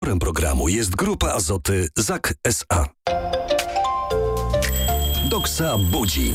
Sponsorem programu jest Grupa Azoty ZAK S.A. Doksa budzi.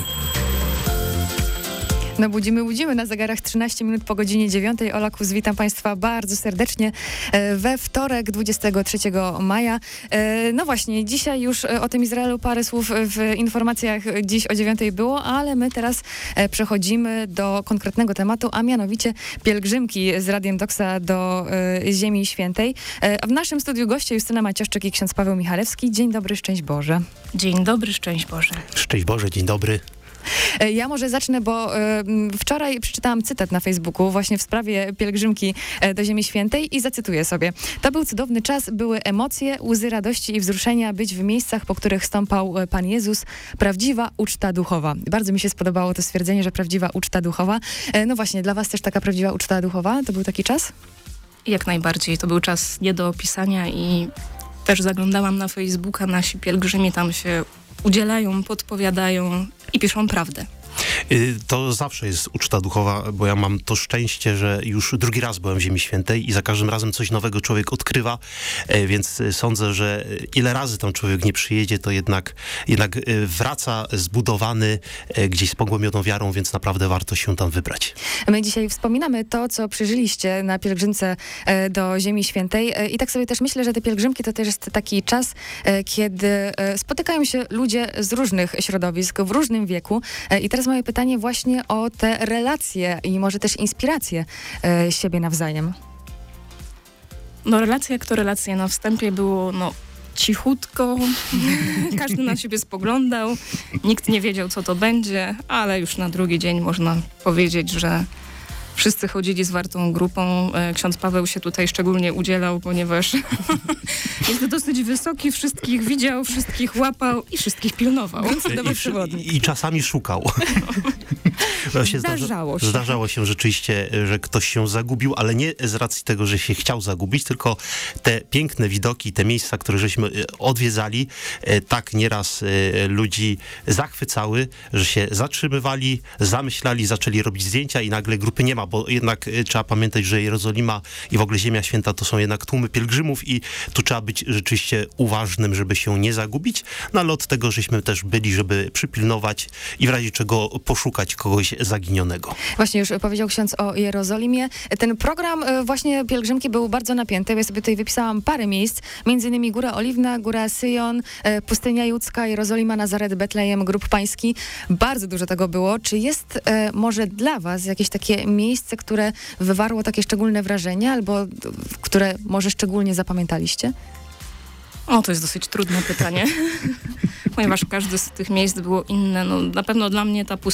No budzimy na zegarach 13 minut po godzinie 9. Ola Kuz, witam Państwa bardzo serdecznie we wtorek 23 maja. No właśnie, dzisiaj już o tym Izraelu parę słów w informacjach dziś o 9 było, ale my teraz przechodzimy do konkretnego tematu, a mianowicie pielgrzymki z Radiem Doksa do Ziemi Świętej. A w naszym studiu goście Justyna Macioszczyk i ksiądz Paweł Michalewski. Dzień dobry, szczęść Boże. Dzień dobry, szczęść Boże. Szczęść Boże, dzień dobry. Ja może zacznę, bo wczoraj przeczytałam cytat na Facebooku właśnie w sprawie pielgrzymki do Ziemi Świętej i zacytuję sobie. To był cudowny czas, były emocje, łzy radości i wzruszenia, być w miejscach, po których stąpał Pan Jezus. Prawdziwa uczta duchowa. Bardzo mi się spodobało to stwierdzenie, że prawdziwa uczta duchowa. No właśnie, dla was też taka prawdziwa uczta duchowa? To był taki czas? Jak najbardziej. To był czas nie do opisania i też zaglądałam na Facebooka, nasi pielgrzymi tam się udzielają, podpowiadają i piszą prawdę. To zawsze jest uczta duchowa, bo ja mam to szczęście, że już drugi raz byłem w Ziemi Świętej i za każdym razem coś nowego człowiek odkrywa, więc sądzę, że ile razy tam człowiek nie przyjedzie, to jednak wraca zbudowany, gdzieś z pogłębioną wiarą, więc naprawdę warto się tam wybrać. My dzisiaj wspominamy to, co przeżyliście na pielgrzymce do Ziemi Świętej i tak sobie też myślę, że te pielgrzymki to też jest taki czas, kiedy spotykają się ludzie z różnych środowisk, w różnym wieku i teraz moje pytanie właśnie o te relacje i może też inspiracje siebie nawzajem. No relacja jak to relacja. Na wstępie było cichutko, każdy na siebie spoglądał, nikt nie wiedział, co to będzie, ale już na drugi dzień można powiedzieć, że wszyscy chodzili zwartą grupą. Ksiądz Paweł się tutaj szczególnie udzielał, ponieważ jest dosyć wysoki, wszystkich widział, wszystkich łapał i wszystkich pilnował. I czasami szukał. Zdarzało się rzeczywiście, że ktoś się zagubił, ale nie z racji tego, że się chciał zagubić, tylko te piękne widoki, te miejsca, które żeśmy odwiedzali, tak nieraz ludzi zachwycały, że się zatrzymywali, zamyślali, zaczęli robić zdjęcia i nagle grupy nie ma, bo jednak trzeba pamiętać, że Jerozolima i w ogóle Ziemia Święta to są jednak tłumy pielgrzymów i tu trzeba być rzeczywiście uważnym, żeby się nie zagubić, no ale od tego, żeśmy też byli, żeby przypilnować i w razie czego poszukać kogoś zaginionego. Właśnie już powiedział ksiądz o Jerozolimie. Ten program właśnie pielgrzymki był bardzo napięty. Ja sobie tutaj wypisałam parę miejsc, między innymi Góra Oliwna, Góra Syjon, Pustynia Judzka, Jerozolima, Nazaret, Betlejem, Grób Pański. Bardzo dużo tego było. Czy jest może dla was jakieś takie miejsce, które wywarło takie szczególne wrażenie albo które może szczególnie zapamiętaliście? To jest dosyć trudne pytanie, ponieważ każde z tych miejsc było inne. No, na pewno dla mnie ta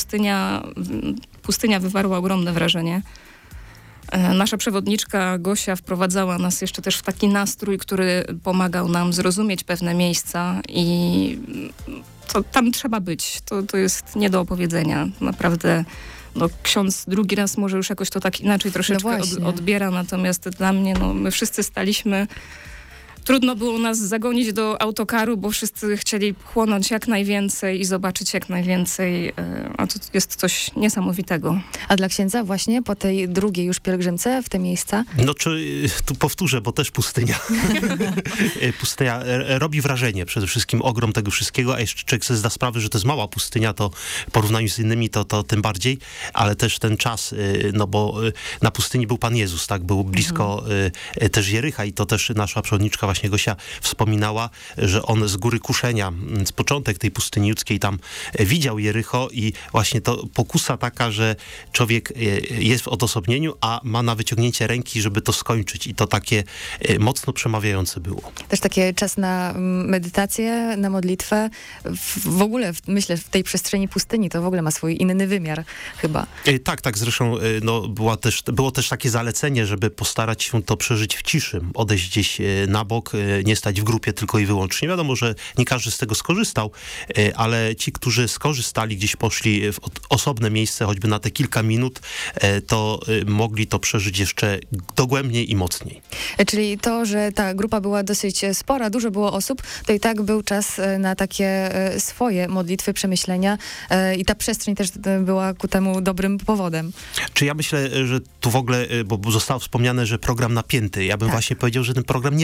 pustynia wywarła ogromne wrażenie. Nasza przewodniczka Gosia wprowadzała nas jeszcze też w taki nastrój, który pomagał nam zrozumieć pewne miejsca i tam trzeba być. To jest nie do opowiedzenia. Naprawdę ksiądz drugi raz może już jakoś to tak inaczej troszeczkę odbiera, natomiast dla mnie, my wszyscy staliśmy. Trudno było nas zagonić do autokaru, bo wszyscy chcieli chłonąć jak najwięcej i zobaczyć jak najwięcej, a to jest coś niesamowitego. A dla księdza właśnie po tej drugiej już pielgrzymce w te miejsca? Tu powtórzę, bo też pustynia. Pustynia robi wrażenie, przede wszystkim ogrom tego wszystkiego, a jeszcze człowiek sobie zda sprawę, że to jest mała pustynia, to w porównaniu z innymi to tym bardziej, ale też ten czas, bo na pustyni był Pan Jezus, tak, był blisko też Jericha i to też nasza przewodniczka właśnie Gosia wspominała, że on z Góry Kuszenia, z początek tej pustyni judzkiej tam widział Jericho i właśnie to pokusa taka, że człowiek jest w odosobnieniu, a ma na wyciągnięcie ręki, żeby to skończyć i to takie mocno przemawiające było. Też taki czas na medytację, na modlitwę. W ogóle myślę, w tej przestrzeni pustyni to w ogóle ma swój inny wymiar chyba. Tak, zresztą było też takie zalecenie, żeby postarać się to przeżyć w ciszy, odejść gdzieś na bok, nie stać w grupie tylko i wyłącznie. Wiadomo, że nie każdy z tego skorzystał, ale ci, którzy skorzystali, gdzieś poszli w osobne miejsce, choćby na te kilka minut, to mogli to przeżyć jeszcze dogłębniej i mocniej. Czyli to, że ta grupa była dosyć spora, dużo było osób, to i tak był czas na takie swoje modlitwy, przemyślenia i ta przestrzeń też była ku temu dobrym powodem. Czy ja myślę, że tu w ogóle, bo zostało wspomniane, że program napięty. Ja bym właśnie powiedział, że ten program nie był napięty.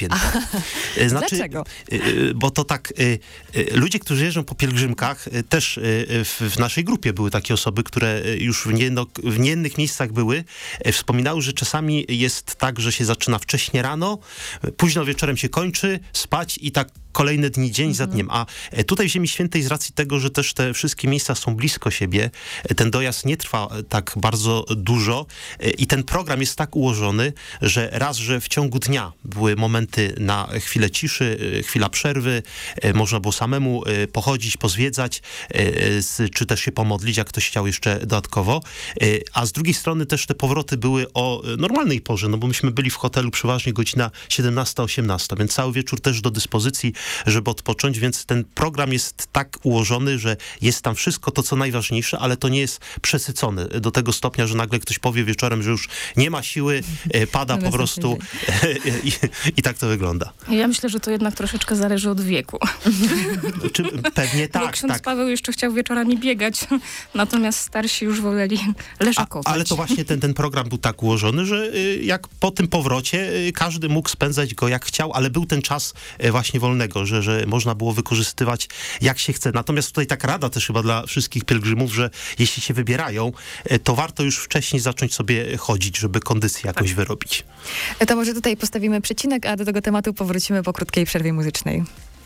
święta. Dlaczego? Bo to tak, ludzie, którzy jeżdżą po pielgrzymkach, też w naszej grupie były takie osoby, które już w niejednych miejscach były, wspominały, że czasami jest tak, że się zaczyna wcześnie rano, późno wieczorem się kończy, spać i tak kolejne dni, dzień za dniem. A tutaj w Ziemi Świętej z racji tego, że też te wszystkie miejsca są blisko siebie, ten dojazd nie trwa tak bardzo dużo i ten program jest tak ułożony, że raz, że w ciągu dnia były momenty na chwilę ciszy, chwila przerwy, można było samemu pochodzić, pozwiedzać, czy też się pomodlić, jak ktoś chciał jeszcze dodatkowo. A z drugiej strony też te powroty były o normalnej porze, no bo myśmy byli w hotelu przeważnie godzina 17-18, więc cały wieczór też do dyspozycji, żeby odpocząć, więc ten program jest tak ułożony, że jest tam wszystko to, co najważniejsze, ale to nie jest przesycone do tego stopnia, że nagle ktoś powie wieczorem, że już nie ma siły, pada po prostu i tak to wygląda. Ja myślę, że to jednak troszeczkę zależy od wieku. Pewnie tak. Bo ksiądz tak. Paweł jeszcze chciał wieczorami biegać, natomiast starsi już woleli leżakować. Ale to właśnie ten program był tak ułożony, że jak po tym powrocie każdy mógł spędzać go jak chciał, ale był ten czas właśnie wolnego, że można było wykorzystywać jak się chce. Natomiast tutaj tak rada też chyba dla wszystkich pielgrzymów, że jeśli się wybierają, to warto już wcześniej zacząć sobie chodzić, żeby kondycję jakoś wyrobić. To może tutaj postawimy przecinek, a do tego tematu powrócimy po krótkiej przerwie muzycznej.